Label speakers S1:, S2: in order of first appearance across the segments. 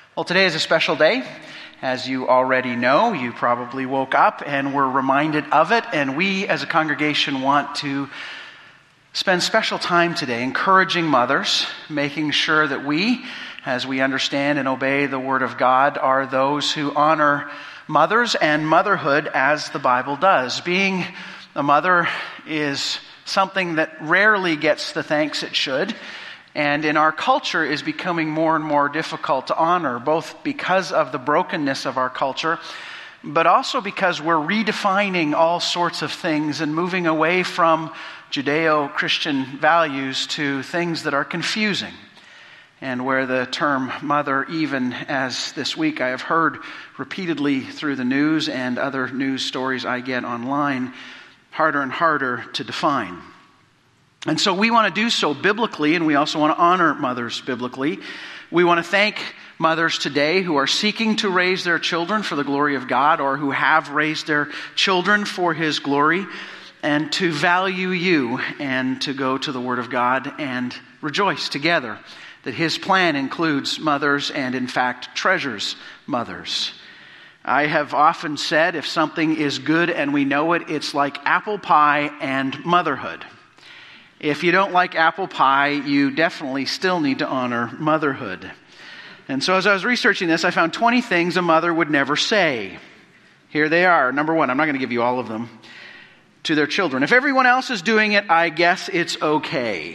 S1: Well, today is a special day. As you already know, you probably woke up and were reminded of it, and we as a congregation want to spend special time today encouraging mothers, making sure that we, as we understand and obey the Word of God, are those who honor mothers and motherhood as the Bible does. Being a mother is something that rarely gets the thanks it should, and in our culture is becoming more and more difficult to honor, both because of the brokenness of our culture, but also because we're redefining all sorts of things and moving away from Judeo-Christian values to things that are confusing. And where the term mother, even as this week I have heard repeatedly through the news and other news stories I get online, harder and harder to define. And so we want to do so biblically, and we also want to honor mothers biblically. We want to thank mothers today who are seeking to raise their children for the glory of God, or who have raised their children for His glory, and to value you and to go to the Word of God and rejoice together that His plan includes mothers and, in fact, treasures mothers. I have often said if something is good and we know it, it's like apple pie and motherhood. If you don't like apple pie, you definitely still need to honor motherhood. And so as I was researching this, I found 20 things a mother would never say. Here they are. Number one, I'm not going to give you all of them, to their children. If everyone else is doing it, I guess it's okay.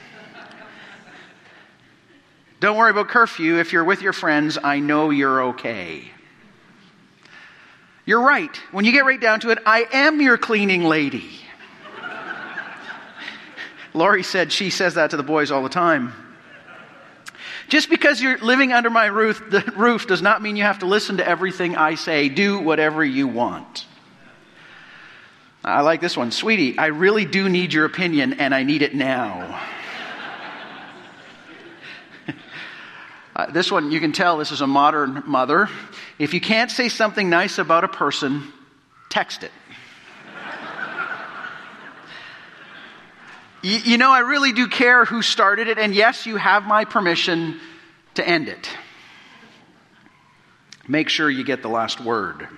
S1: Don't worry about curfew. If you're with your friends, I know you're okay. You're right. When you get right down to it, I am your cleaning lady. Lori said she says that to the boys all the time. Just because you're living under my roof does not mean you have to listen to everything I say. Do whatever you want. I like this one. Sweetie, I really do need your opinion, and I need it now. This one, you can tell this is a modern mother. If you can't say something nice about a person, text it. You know, I really do care who started it, and yes, you have my permission to end it. Make sure you get the last word.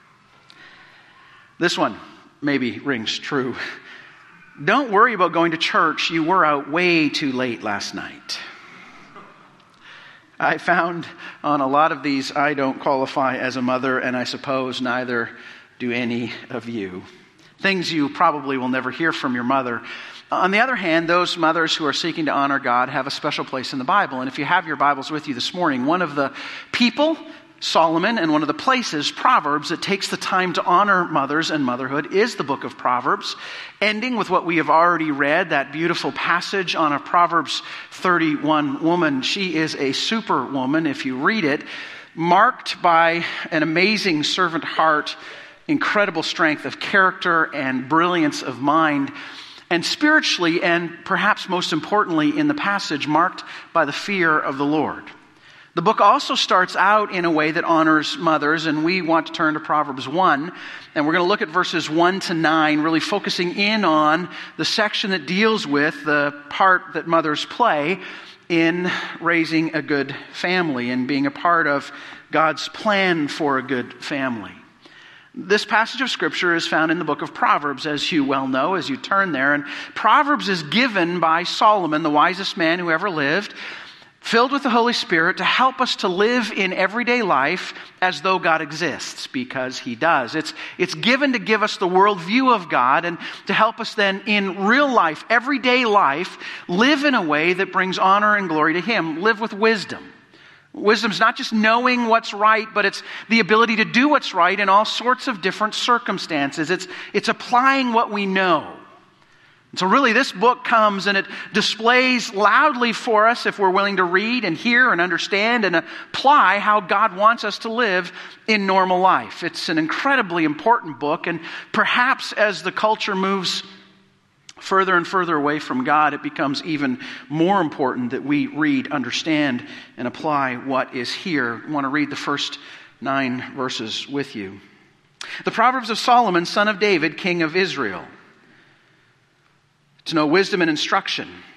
S1: This one maybe rings true. Don't worry about going to church. You were out way too late last night. I found on a lot of these, I don't qualify as a mother, and I suppose neither do any of you. Things you probably will never hear from your mother. On the other hand, those mothers who are seeking to honor God have a special place in the Bible. And if you have your Bibles with you this morning, one of the people, Solomon, and one of the places, Proverbs, that takes the time to honor mothers and motherhood is the book of Proverbs, ending with what we have already read, that beautiful passage on a Proverbs 31 woman. She is a superwoman, if you read it, marked by an amazing servant heart, incredible strength of character and brilliance of mind, and spiritually, and perhaps most importantly in the passage, marked by the fear of the Lord. The book also starts out in a way that honors mothers, and we want to turn to Proverbs 1, and we're going to look at verses 1 to 9, really focusing in on the section that deals with the part that mothers play in raising a good family and being a part of God's plan for a good family. This passage of Scripture is found in the book of Proverbs, as you well know, as you turn there. And Proverbs is given by Solomon, the wisest man who ever lived, filled with the Holy Spirit to help us to live in everyday life as though God exists, because He does. It's given to give us the worldview of God and to help us then in real life, everyday life, live in a way that brings honor and glory to Him. Live with wisdom. Wisdom's not just knowing what's right, but it's the ability to do what's right in all sorts of different circumstances. It's applying what we know. And so really this book comes and it displays loudly for us, if we're willing to read and hear and understand and apply, how God wants us to live in normal life. It's an incredibly important book, and perhaps as the culture moves further and further away from God, it becomes even more important that we read, understand, and apply what is here. I want to read the first 9 verses with you. The Proverbs of Solomon, son of David, king of Israel. To know wisdom and instruction,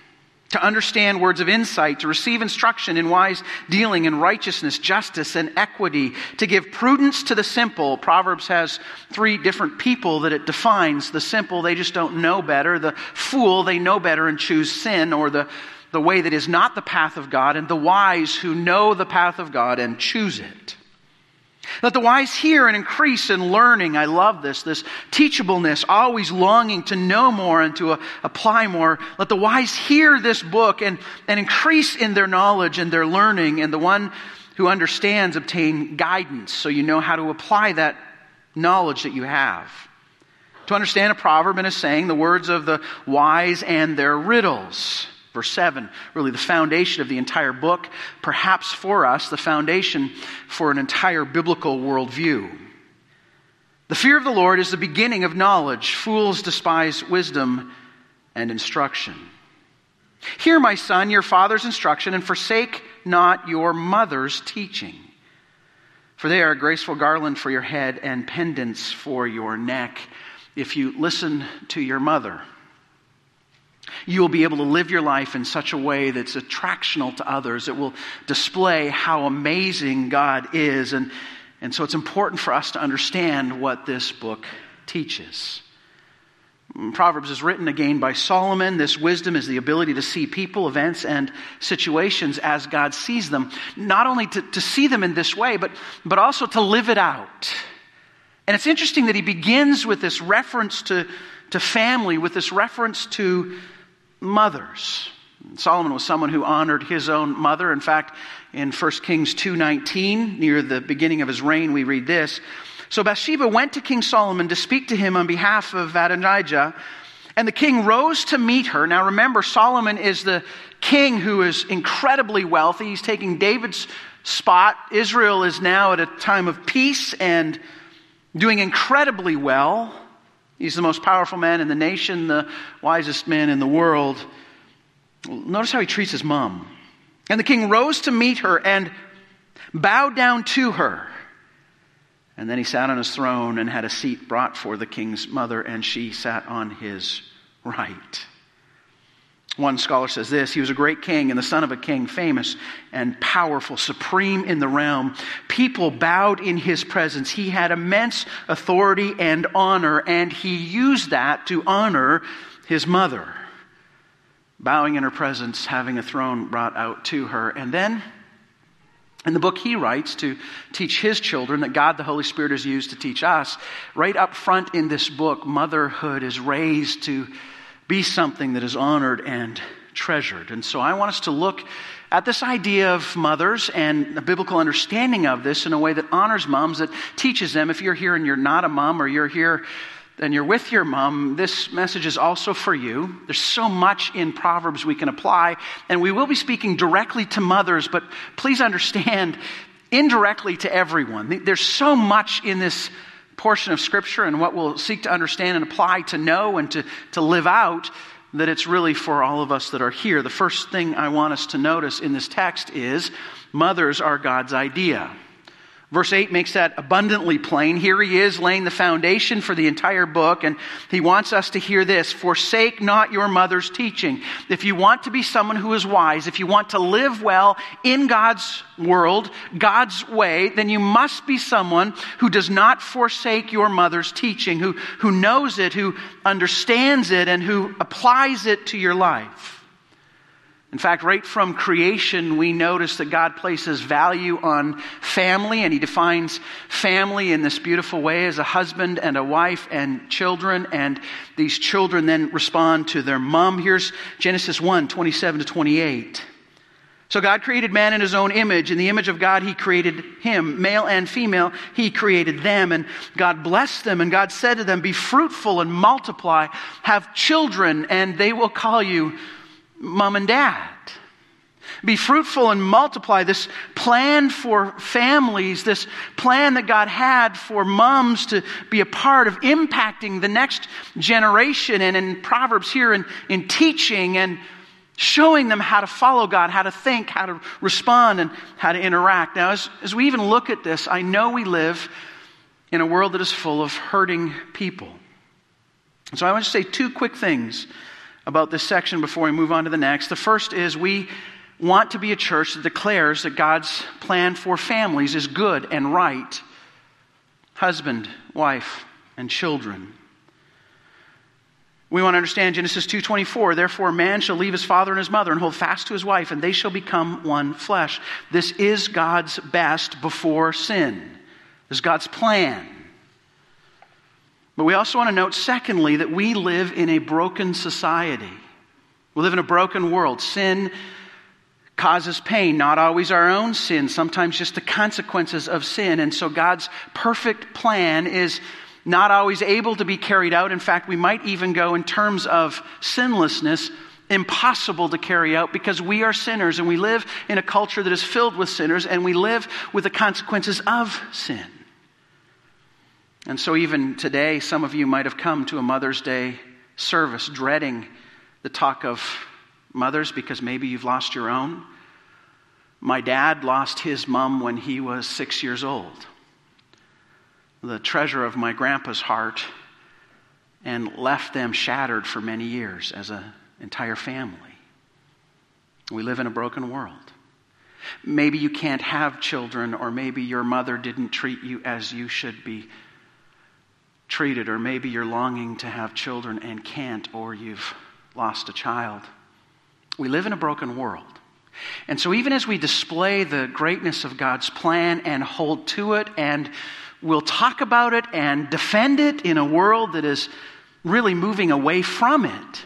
S1: to understand words of insight, to receive instruction in wise dealing in righteousness, justice, and equity, to give prudence to the simple. Proverbs has 3 different people that it defines. The simple, they just don't know better. The fool, they know better and choose sin, or the way that is not the path of God. And the wise, who know the path of God and choose it. Let the wise hear and increase in learning. I love this teachableness, always longing to know more and to apply more. Let the wise hear this book and increase in their knowledge and their learning. And the one who understands obtain guidance, so you know how to apply that knowledge that you have. To understand a proverb and a saying, the words of the wise and their riddles. Verse 7, really the foundation of the entire book, perhaps for us, the foundation for an entire biblical worldview. The fear of the Lord is the beginning of knowledge. Fools despise wisdom and instruction. Hear, my son, your father's instruction, and forsake not your mother's teaching. For they are a graceful garland for your head and pendants for your neck. If you listen to your mother, you will be able to live your life in such a way that's attractional to others. It will display how amazing God is. And so it's important for us to understand what this book teaches. Proverbs is written again by Solomon. This wisdom is the ability to see people, events, and situations as God sees them. Not only to see them in this way, but also to live it out. And it's interesting that he begins with this reference to family, with this reference to mothers. Solomon was someone who honored his own mother. In fact, in 1 Kings 2:19, near the beginning of his reign, we read this. So Bathsheba went to King Solomon to speak to him on behalf of Adonijah, and the king rose to meet her. Now remember, Solomon is the king who is incredibly wealthy. He's taking David's spot. Israel is now at a time of peace and doing incredibly well. He's the most powerful man in the nation, the wisest man in the world. Notice how he treats his mom. And the king rose to meet her and bowed down to her. And then he sat on his throne and had a seat brought for the king's mother, and she sat on his right. One scholar says this: he was a great king and the son of a king, famous and powerful, supreme in the realm. People bowed in his presence. He had immense authority and honor, and he used that to honor his mother. Bowing in her presence, having a throne brought out to her. And then, in the book he writes to teach his children that God the Holy Spirit has used to teach us, right up front in this book, motherhood is raised to be something that is honored and treasured. And so I want us to look at this idea of mothers and a biblical understanding of this in a way that honors moms, that teaches them. If you're here and you're not a mom, or you're here and you're with your mom, this message is also for you. There's so much in Proverbs we can apply, and we will be speaking directly to mothers, but please understand, indirectly to everyone. There's so much in this portion of Scripture and what we'll seek to understand and apply, to know and to live out, that it's really for all of us that are here. The first thing I want us to notice in this text is mothers are God's idea. Verse 8 makes that abundantly plain. Here he is laying the foundation for the entire book, and he wants us to hear this: forsake not your mother's teaching. If you want to be someone who is wise, if you want to live well in God's world, God's way, then you must be someone who does not forsake your mother's teaching, who knows it, who understands it, and who applies it to your life. In fact, right from creation, we notice that God places value on family, and he defines family in this beautiful way as a husband and a wife and children, and these children then respond to their mom. Here's Genesis 1:27-28. So God created man in his own image. In the image of God, he created him. Male and female, he created them. And God blessed them, and God said to them, be fruitful and multiply, have children, and they will call you Mom and Dad. Be fruitful and multiply. This plan for families, this plan that God had for moms to be a part of impacting the next generation. And in Proverbs here, in teaching and showing them how to follow God, how to think, how to respond, and how to interact. Now, as we even look at this, I know we live in a world that is full of hurting people. So I want to say two quick things about this section before we move on to the next. The first is we want to be a church that declares that God's plan for families is good and right. Husband, wife, and children. We want to understand Genesis 2:24. Therefore, a man shall leave his father and his mother and hold fast to his wife, and they shall become one flesh. This is God's best before sin. This is God's plan. But we also want to note, secondly, that we live in a broken society. We live in a broken world. Sin causes pain, not always our own sin, sometimes just the consequences of sin. And so God's perfect plan is not always able to be carried out. In fact, we might even go in terms of sinlessness, impossible to carry out because we are sinners and we live in a culture that is filled with sinners and we live with the consequences of sin. And so even today, some of you might have come to a Mother's Day service dreading the talk of mothers because maybe you've lost your own. My dad lost his mom when he was 6 years old. The treasure of my grandpa's heart, and left them shattered for many years as an entire family. We live in a broken world. Maybe you can't have children, or maybe your mother didn't treat you as you should be treated, or maybe you're longing to have children and can't, or you've lost a child. We live in a broken world. And so even as we display the greatness of God's plan and hold to it, and we'll talk about it and defend it in a world that is really moving away from it,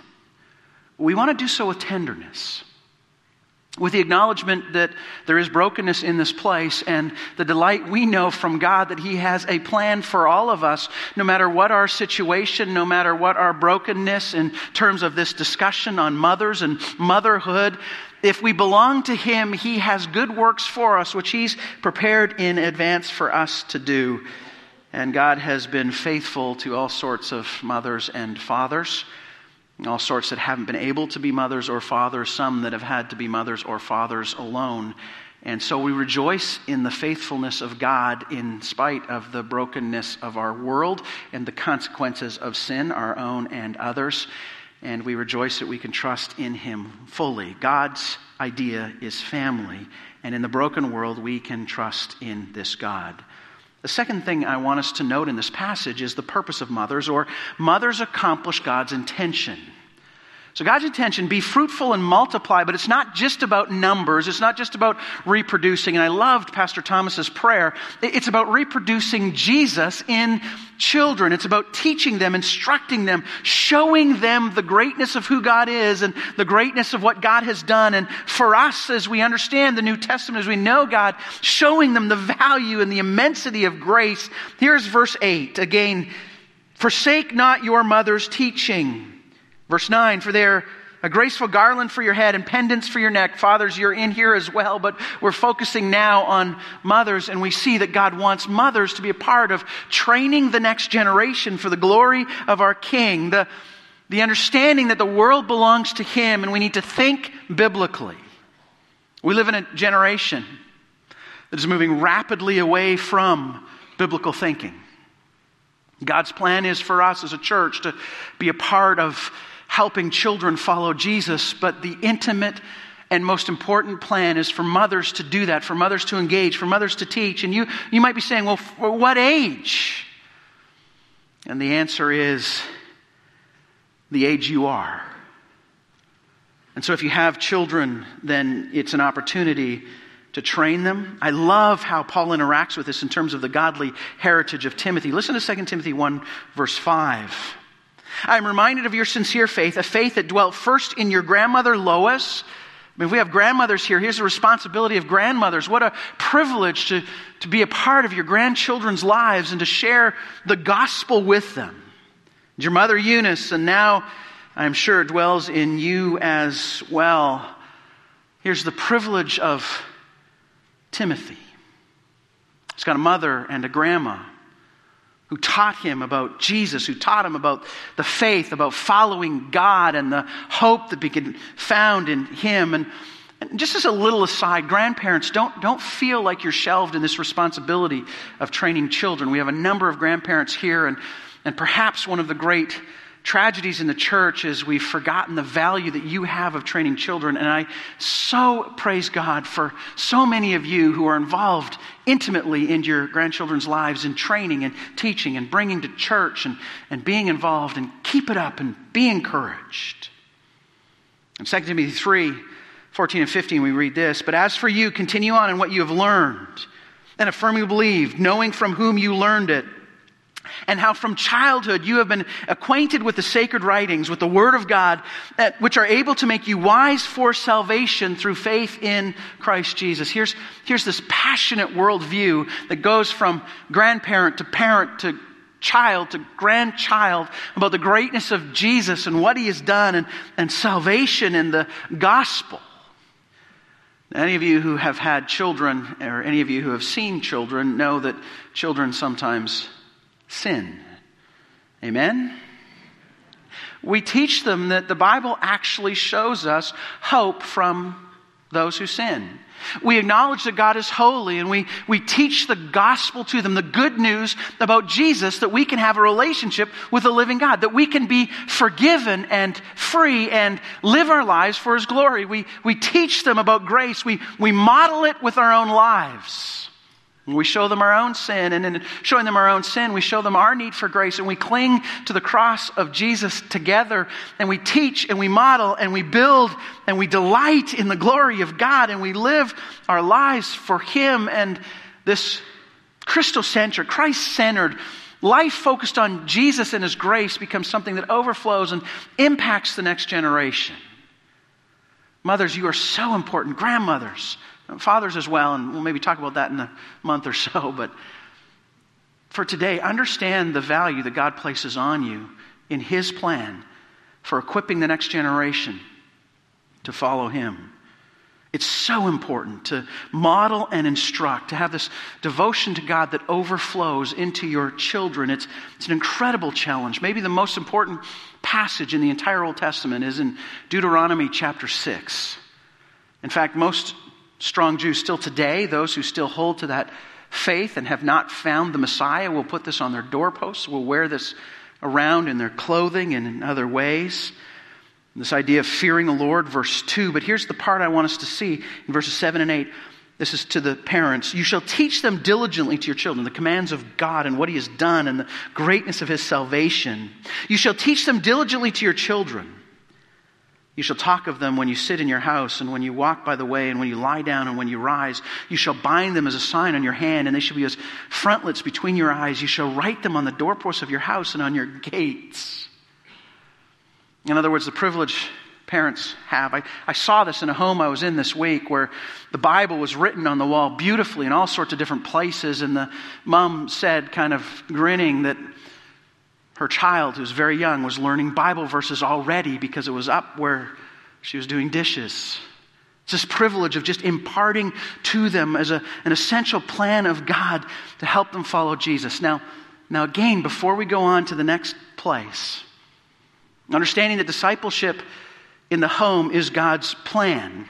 S1: we want to do so with tenderness, with the acknowledgement that there is brokenness in this place and the delight we know from God that He has a plan for all of us, no matter what our situation, no matter what our brokenness in terms of this discussion on mothers and motherhood. If we belong to Him, He has good works for us, which He's prepared in advance for us to do. And God has been faithful to all sorts of mothers and fathers, all sorts that haven't been able to be mothers or fathers, some that have had to be mothers or fathers alone. And so we rejoice in the faithfulness of God in spite of the brokenness of our world and the consequences of sin, our own and others. And we rejoice that we can trust in Him fully. God's idea is family. And in the broken world, we can trust in this God. The second thing I want us to note in this passage is the purpose of mothers, or mothers accomplish God's intention. So God's intention, be fruitful and multiply, but it's not just about numbers. It's not just about reproducing. And I loved Pastor Thomas's prayer. It's about reproducing Jesus in children. It's about teaching them, instructing them, showing them the greatness of who God is and the greatness of what God has done. And for us, as we understand the New Testament, as we know God, showing them the value and the immensity of grace. Here's verse 8. Again, forsake not your mother's teaching. Verse 9, for they're a graceful garland for your head and pendants for your neck. Fathers, you're in here as well, but we're focusing now on mothers, and we see that God wants mothers to be a part of training the next generation for the glory of our King. The understanding that the world belongs to Him, and we need to think biblically. We live in a generation that is moving rapidly away from biblical thinking. God's plan is for us as a church to be a part of helping children follow Jesus, but the intimate and most important plan is for mothers to do that, for mothers to engage, for mothers to teach. And you might be saying, well, for what age? And the answer is the age you are. And so if you have children, then it's an opportunity to train them. I love how Paul interacts with this in terms of the godly heritage of Timothy. Listen to 2 Timothy 1, verse 5. I am reminded of your sincere faith, a faith that dwelt first in your grandmother Lois. I mean, if we have grandmothers here, here's the responsibility of grandmothers. What a privilege to be a part of your grandchildren's lives and to share the gospel with them. Your mother Eunice, and now I'm sure dwells in you as well. Here's the privilege of Timothy. He's got a mother and a grandma who taught him about Jesus, who taught him about the faith, about following God and the hope that we can found in Him. And just as a little aside, grandparents, don't feel like you're shelved in this responsibility of training children. We have a number of grandparents here, and perhaps one of the great tragedies in the church is we've forgotten the value that you have of training children. And I so praise God for so many of you who are involved intimately in your grandchildren's lives in training and teaching and bringing to church and being involved, and keep it up and be encouraged. In 2 Timothy 3:14 and 15 we read this, "But as for you, continue on in what you have learned and have firmly believed, knowing from whom you learned it, and how from childhood you have been acquainted with the sacred writings, with the Word of God, which are able to make you wise for salvation through faith in Christ Jesus." Here's this passionate worldview that goes from grandparent to parent to child to grandchild about the greatness of Jesus and what He has done and salvation in the gospel. Any of you who have had children, or any of you who have seen children, know that children sometimes sin. Amen? We teach them that the Bible actually shows us hope from those who sin. We acknowledge that God is holy, and we teach the gospel to them, the good news about Jesus, that we can have a relationship with the living God, that we can be forgiven and free and live our lives for His glory. We teach them about grace. We model it with our own lives. We show them our own sin, and in showing them our own sin, we show them our need for grace, and we cling to the cross of Jesus together, and we teach and we model and we build and we delight in the glory of God, and we live our lives for Him. And this Christocentric, Christ-centered life focused on Jesus and His grace becomes something that overflows and impacts the next generation. Mothers, you are so important. Grandmothers, fathers as well, and we'll maybe talk about that in a month or so. But for today, understand the value that God places on you in His plan for equipping the next generation to follow Him. It's so important to model and instruct, to have this devotion to God that overflows into your children. It's an incredible challenge. Maybe the most important passage in the entire Old Testament is in Deuteronomy chapter 6. In fact, most strong Jews still today, those who still hold to that faith and have not found the Messiah, will put this on their doorposts, will wear this around in their clothing and in other ways. This idea of fearing the Lord, verse 2. But here's the part I want us to see in verses 7 and 8. This is to the parents. "You shall teach them diligently to your children the commands of God and what He has done and the greatness of His salvation. You shall teach them diligently to your children. You shall talk of them when you sit in your house and when you walk by the way and when you lie down and when you rise. You shall bind them as a sign on your hand, and they shall be as frontlets between your eyes. You shall write them on the doorposts of your house and on your gates." In other words, the privilege parents have. I saw this in a home I was in this week where the Bible was written on the wall beautifully in all sorts of different places, and the mom said, kind of grinning, that her child, who's very young, was learning Bible verses already because it was up where she was doing dishes. It's this privilege of just imparting to them as an essential plan of God to help them follow Jesus. Now again, before we go on to the next place, understanding that discipleship in the home is God's plan.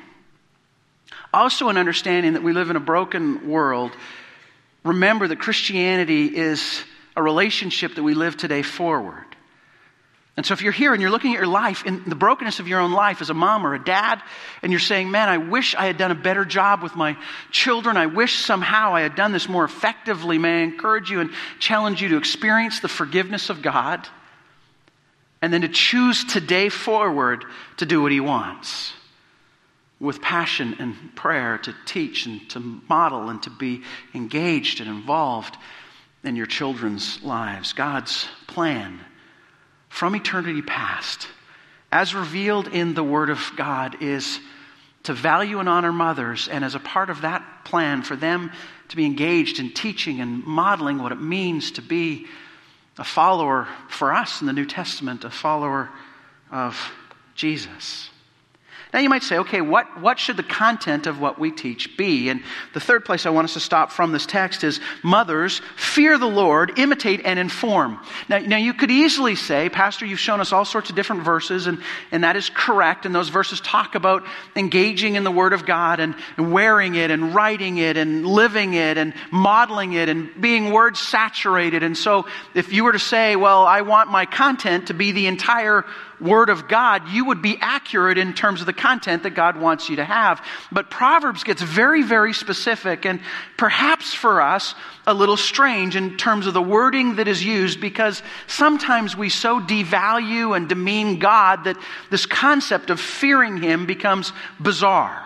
S1: Also an understanding that we live in a broken world. Remember that Christianity is a relationship that we live today forward. And so if you're here and you're looking at your life, in the brokenness of your own life as a mom or a dad, and you're saying, "Man, I wish I had done a better job with my children. I wish somehow I had done this more effectively," may I encourage you and challenge you to experience the forgiveness of God, and then to choose today forward to do what He wants with passion and prayer, to teach and to model and to be engaged and involved in your children's lives. God's plan from eternity past, as revealed in the Word of God, is to value and honor mothers, and as a part of that plan for them to be engaged in teaching and modeling what it means to be a follower, for us in the New Testament, a follower of Jesus. Now you might say, okay, what should the content of what we teach be? And the third place I want us to stop from this text is, mothers, fear the Lord, imitate and inform. Now you could easily say, Pastor, you've shown us all sorts of different verses, and that is correct. And those verses talk about engaging in the Word of God and wearing it and writing it and living it and modeling it and being word saturated. And so if you were to say, well, I want my content to be the entire Word of God, you would be accurate in terms of the content that God wants you to have. But Proverbs gets very, very specific, and perhaps for us a little strange in terms of the wording that is used, because sometimes we so devalue and demean God that this concept of fearing Him becomes bizarre.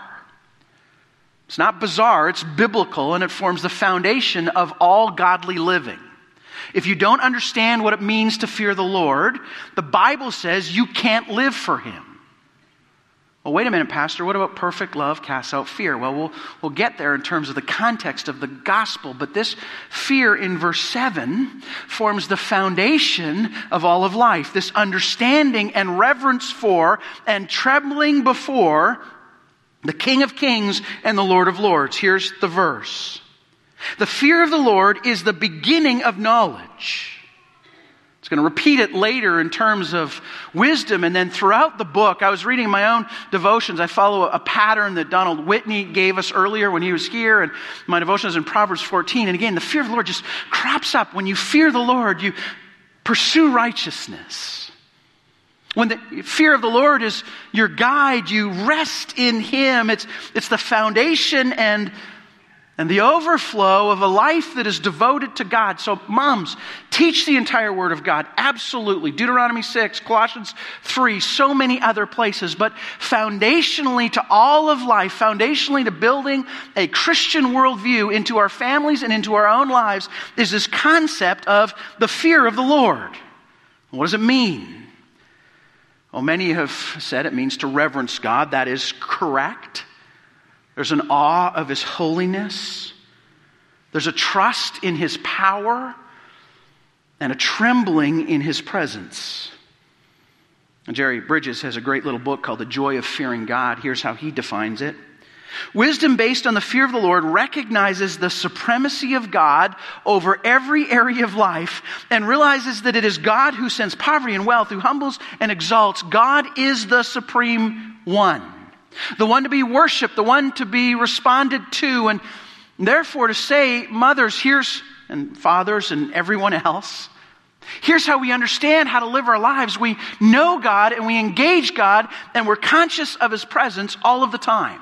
S1: It's not bizarre, it's biblical, and it forms the foundation of all godly living. If you don't understand what it means to fear the Lord, the Bible says you can't live for Him. Well, wait a minute, Pastor, what about perfect love casts out fear? Well, we'll get there in terms of the context of the gospel, but this fear in verse 7 forms the foundation of all of life. This understanding and reverence for and trembling before the King of Kings and the Lord of Lords. Here's the verse. The fear of the Lord is the beginning of knowledge. It's going to repeat it later in terms of wisdom, and then throughout the book. I was reading my own devotions. I follow a pattern that Donald Whitney gave us earlier when he was here, and my devotion is in Proverbs 14. And again, the fear of the Lord just crops up. When you fear the Lord, you pursue righteousness. When the fear of the Lord is your guide, you rest in Him. It's the foundation and the overflow of a life that is devoted to God. So moms, teach the entire Word of God. Absolutely. Deuteronomy 6, Colossians 3, so many other places. But foundationally to all of life, foundationally to building a Christian worldview into our families and into our own lives, is this concept of the fear of the Lord. What does it mean? Well, many have said it means to reverence God. That is correct. There's an awe of His holiness. There's a trust in His power and a trembling in His presence. And Jerry Bridges has a great little book called The Joy of Fearing God. Here's how he defines it. Wisdom based on the fear of the Lord recognizes the supremacy of God over every area of life and realizes that it is God who sends poverty and wealth, who humbles and exalts. God is the supreme one. The one to be worshipped, the one to be responded to, and therefore to say, mothers, and fathers and everyone else, here's how we understand how to live our lives. We know God and we engage God and we're conscious of His presence all of the time.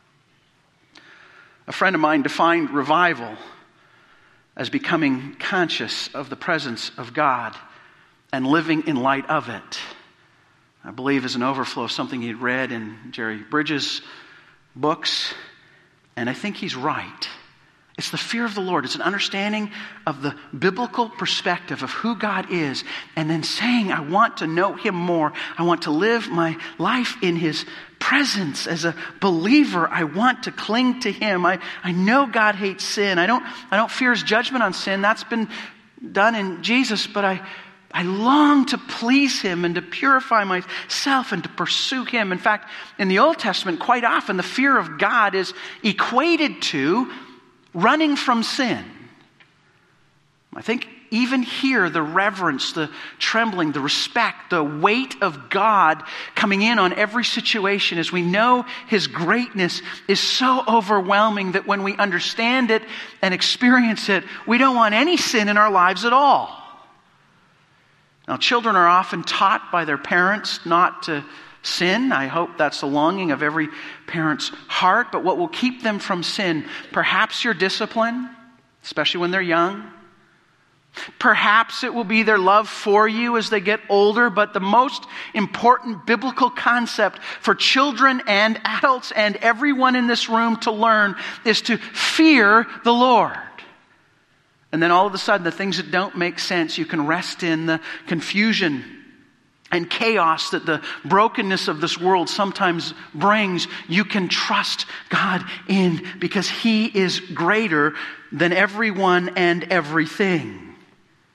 S1: A friend of mine defined revival as becoming conscious of the presence of God and living in light of it. I believe is an overflow of something he'd read in Jerry Bridges' books, and I think he's right. It's the fear of the Lord. It's an understanding of the biblical perspective of who God is, and then saying, I want to know Him more. I want to live my life in His presence. As a believer, I want to cling to Him. I know God hates sin. I don't fear His judgment on sin. That's been done in Jesus, but I long to please Him and to purify myself and to pursue Him. In fact, in the Old Testament, quite often the fear of God is equated to running from sin. I think even here, the reverence, the trembling, the respect, the weight of God coming in on every situation as we know His greatness is so overwhelming that when we understand it and experience it, we don't want any sin in our lives at all. Now, children are often taught by their parents not to sin. I hope that's the longing of every parent's heart. But what will keep them from sin? Perhaps your discipline, especially when they're young. Perhaps it will be their love for you as they get older. But the most important biblical concept for children and adults and everyone in this room to learn is to fear the Lord. And then all of a sudden, the things that don't make sense, you can rest in the confusion and chaos that the brokenness of this world sometimes brings. You can trust God in because He is greater than everyone and everything.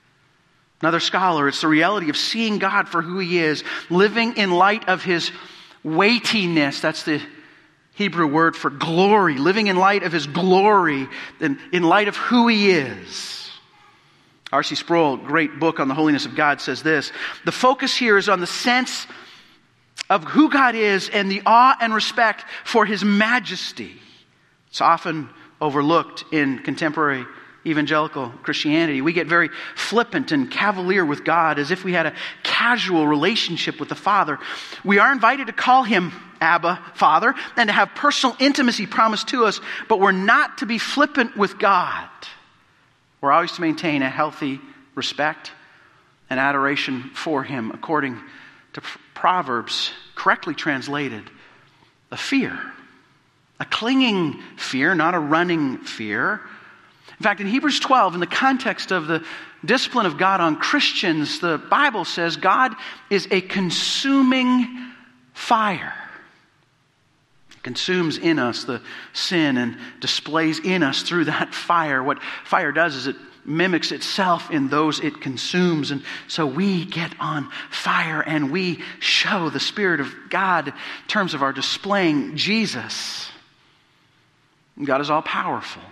S1: Another scholar, it's the reality of seeing God for who He is, living in light of His weightiness. That's the Hebrew word for glory, living in light of his glory, in light of who he is. R.C. Sproul, great book on the holiness of God, says this: the focus here is on the sense of who God is and the awe and respect for his majesty. It's often overlooked in contemporary evangelical Christianity. We get very flippant and cavalier with God as if we had a casual relationship with the Father. We are invited to call him Abba, Father, and to have personal intimacy promised to us, but we're not to be flippant with God. We're always to maintain a healthy respect and adoration for him, according to Proverbs, correctly translated, a fear. A clinging fear, not a running fear. In fact, in Hebrews 12, in the context of the discipline of God on Christians, the Bible says God is a consuming fire. It consumes in us the sin and displays in us through that fire. What fire does is it mimics itself in those it consumes. And so we get on fire and we show the Spirit of God in terms of our displaying Jesus. God is all powerful.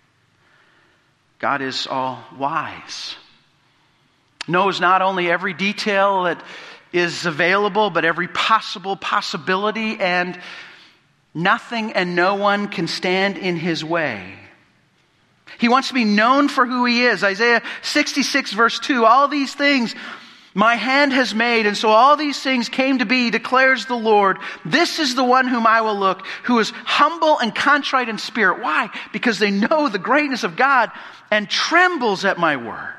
S1: God is all wise. Knows not only every detail that is available, but every possible possibility, and nothing and no one can stand in his way. He wants to be known for who he is. Isaiah 66 verse 2, all these things my hand has made, and so all these things came to be, declares the Lord. This is the one whom I will look, who is humble and contrite in spirit. Why? Because they know the greatness of God and trembles at my word.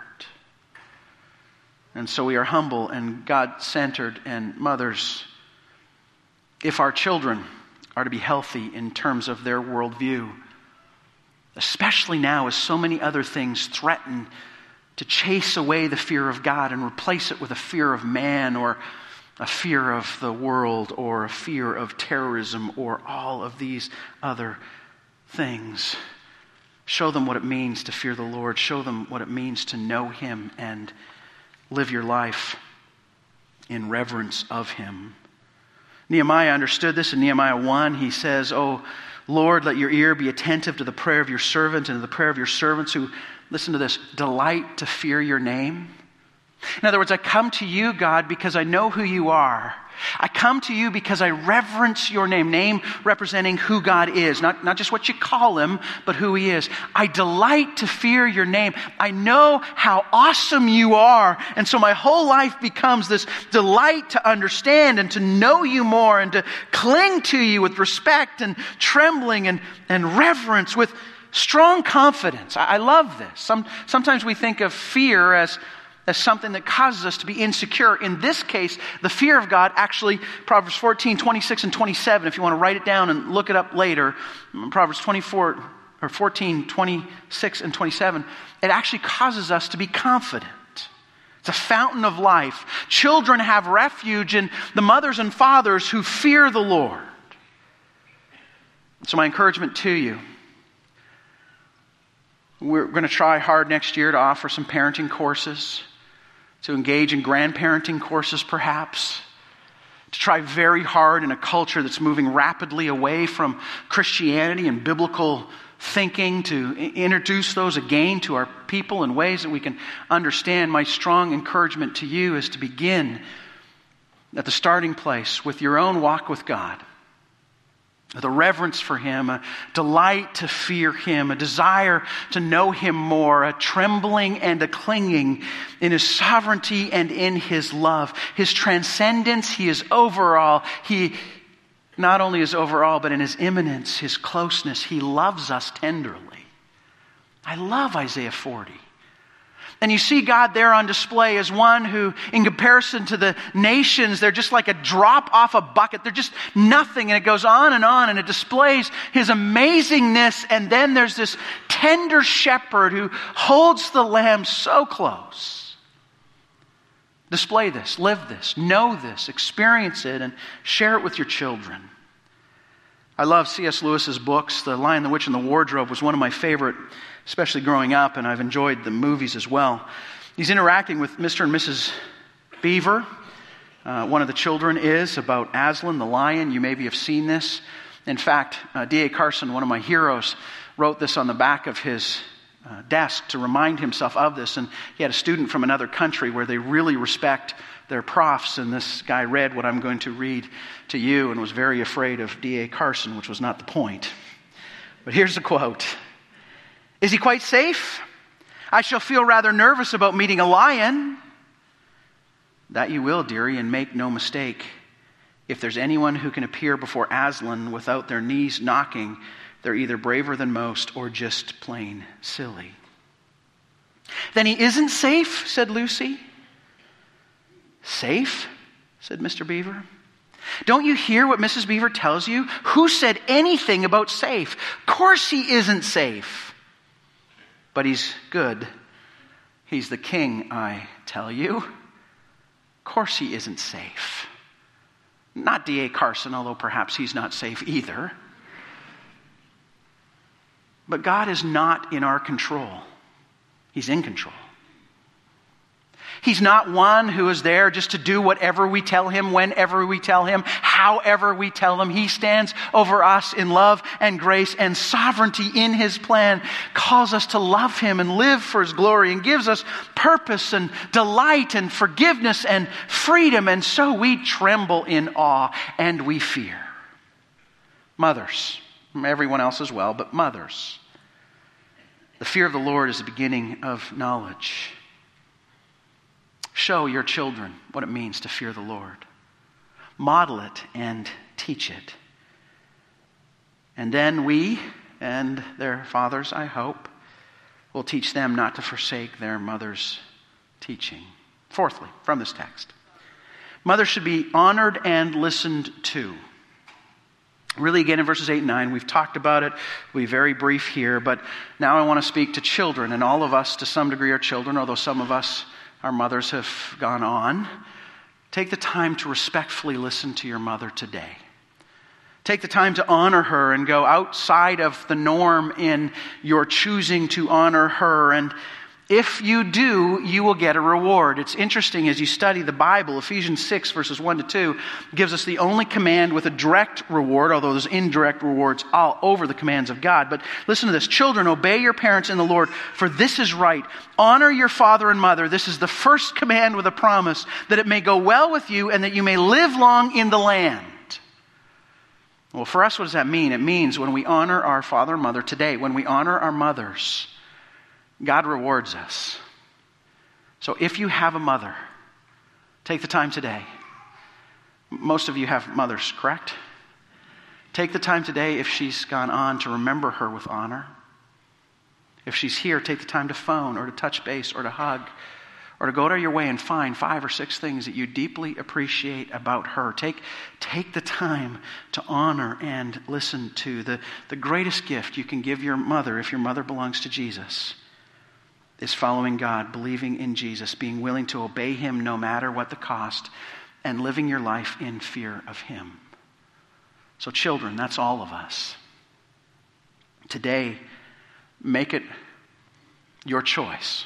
S1: And so we are humble and God-centered. And mothers, if our children are to be healthy in terms of their worldview, especially now as so many other things threaten to chase away the fear of God and replace it with a fear of man, or a fear of the world, or a fear of terrorism, or all of these other things. Show them what it means to fear the Lord. Show them what it means to know him and live your life in reverence of him. Nehemiah understood this in Nehemiah 1. He says, "Oh Lord, let your ear be attentive to the prayer of your servant and to the prayer of your servants who," listen to this, "delight to fear your name." In other words, I come to you, God, because I know who you are. I come to you because I reverence your name. Name representing who God is. Not just what you call him, but who he is. I delight to fear your name. I know how awesome you are. And so my whole life becomes this delight to understand and to know you more and to cling to you with respect and trembling and reverence, with strong confidence. I love this. Sometimes we think of fear as something that causes us to be insecure. In this case, the fear of God, actually, Proverbs 14, 26 and 27, if you want to write it down and look it up later, Proverbs 14, 26 and 27, it actually causes us to be confident. It's a fountain of life. Children have refuge in the mothers and fathers who fear the Lord. So my encouragement to you, we're going to try hard next year to offer some parenting courses, to engage in grandparenting courses perhaps, to try very hard in a culture that's moving rapidly away from Christianity and biblical thinking, to introduce those again to our people in ways that we can understand. My strong encouragement to you is to begin at the starting place with your own walk with God. The reverence for him, a delight to fear him, a desire to know him more, a trembling and a clinging in his sovereignty and in his love. His transcendence, he is over all. He not only is over all, but in his immanence, his closeness, he loves us tenderly. I love Isaiah 40. And you see God there on display as one who, in comparison to the nations, they're just like a drop off a bucket. They're just nothing. And it goes on, and it displays his amazingness. And then there's this tender shepherd who holds the lamb so close. Display this, live this, know this, experience it, and share it with your children. I love C.S. Lewis's books. The Lion, the Witch, and the Wardrobe was one of my favorite, especially growing up, and I've enjoyed the movies as well. He's interacting with Mr. and Mrs. Beaver, One of the children is about Aslan, the lion. You maybe have seen this. In fact, D.A. Carson, one of my heroes, wrote this on the back of his desk to remind himself of this. And he had a student from another country where they really respect their profs. And this guy read what I'm going to read to you and was very afraid of D.A. Carson, which was not the point. But here's the quote. Is he quite safe? I shall feel rather nervous about meeting a lion. That you will, dearie, and make no mistake. If there's anyone who can appear before Aslan without their knees knocking, they're either braver than most or just plain silly. Then he isn't safe, said Lucy. Safe? Said Mr. Beaver. Don't you hear what Mrs. Beaver tells you? Who said anything about safe? Of course he isn't safe. But he's good. He's the king, I tell you. Of course he isn't safe. Not D.A. Carson, although perhaps he's not safe either. But God is not in our control. He's in control. He's not one who is there just to do whatever we tell him, whenever we tell him, however we tell him. He stands over us in love and grace and sovereignty in his plan, calls us to love him and live for his glory, and gives us purpose and delight and forgiveness and freedom. And so we tremble in awe and we fear. Mothers, everyone else as well, but mothers. The fear of the Lord is the beginning of knowledge. Show your children what it means to fear the Lord. Model it and teach it. And then we and their fathers, I hope, will teach them not to forsake their mother's teaching. Fourthly, from this text, mothers should be honored and listened to. Really, again, in verses 8 and 9, we've talked about it. We'll be very brief here, but now I want to speak to children, and all of us, to some degree, are children, although some of us, our mothers, have gone on. Take the time to respectfully listen to your mother today. Take the time to honor her and go outside of the norm in your choosing to honor her. And if you do, you will get a reward. It's interesting as you study the Bible, Ephesians 6 verses 1 to 2 gives us the only command with a direct reward, although there's indirect rewards all over the commands of God. But listen to this. Children, obey your parents in the Lord, for this is right. Honor your father and mother. This is the first command with a promise, that it may go well with you and that you may live long in the land. Well, for us, what does that mean? It means when we honor our father and mother today, when we honor our mothers, God rewards us. So if you have a mother, take the time today. Most of you have mothers, correct? Take the time today, if she's gone on, to remember her with honor. If she's here, take the time to phone or to touch base or to hug or to go out of your way and find 5 or 6 things that you deeply appreciate about her. Take the time to honor and listen to. The greatest gift you can give your mother, if your mother belongs to Jesus, is following God, believing in Jesus, being willing to obey him no matter what the cost, and living your life in fear of him. So children, that's all of us. Today, make it your choice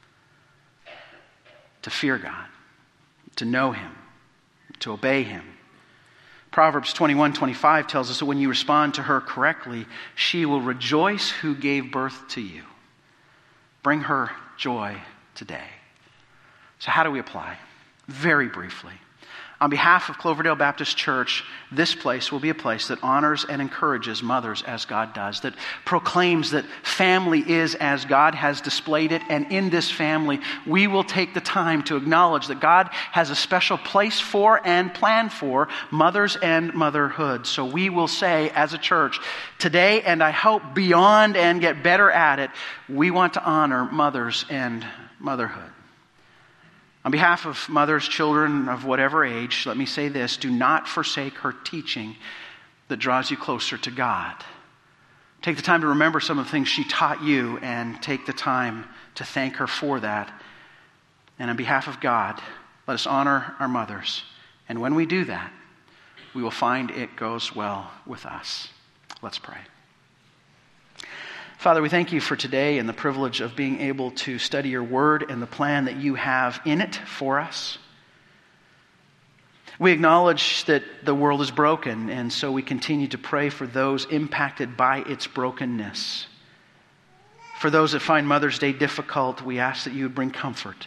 S1: to fear God, to know him, to obey him. Proverbs 21:25 tells us that when you respond to her correctly, she will rejoice who gave birth to you. Bring her joy today. So how do we apply? Very briefly. On behalf of Cloverdale Baptist Church, this place will be a place that honors and encourages mothers as God does, that proclaims that family is as God has displayed it, and in this family, we will take the time to acknowledge that God has a special place for and plan for mothers and motherhood. So we will say as a church, today, and I hope beyond and get better at it, we want to honor mothers and motherhood. On behalf of mothers, children of whatever age, let me say this: do not forsake her teaching that draws you closer to God. Take the time to remember some of the things she taught you and take the time to thank her for that. And on behalf of God, let us honor our mothers. And when we do that, we will find it goes well with us. Let's pray. Father, we thank you for today and the privilege of being able to study your word and the plan that you have in it for us. We acknowledge that the world is broken, and so we continue to pray for those impacted by its brokenness. For those that find Mother's Day difficult, we ask that you would bring comfort.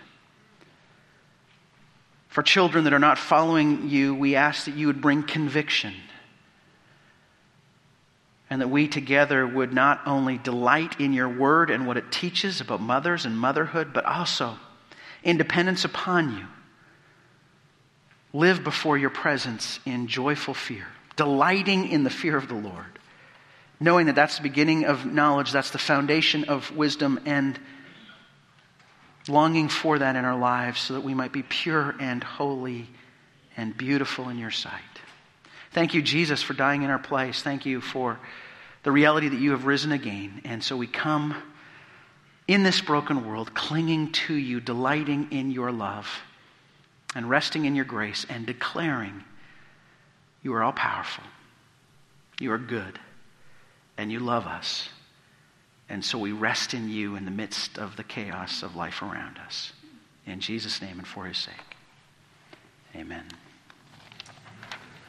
S1: For children that are not following you, we ask that you would bring conviction. And that we together would not only delight in your word and what it teaches about mothers and motherhood, but also in dependence upon you. Live before your presence in joyful fear, delighting in the fear of the Lord, knowing that that's the beginning of knowledge, that's the foundation of wisdom, and longing for that in our lives so that we might be pure and holy and beautiful in your sight. Thank you, Jesus, for dying in our place. Thank you for the reality that you have risen again. And so we come in this broken world, clinging to you, delighting in your love, and resting in your grace, and declaring you are all powerful, you are good, and you love us. And so we rest in you in the midst of the chaos of life around us. In Jesus' name and for his sake. Amen.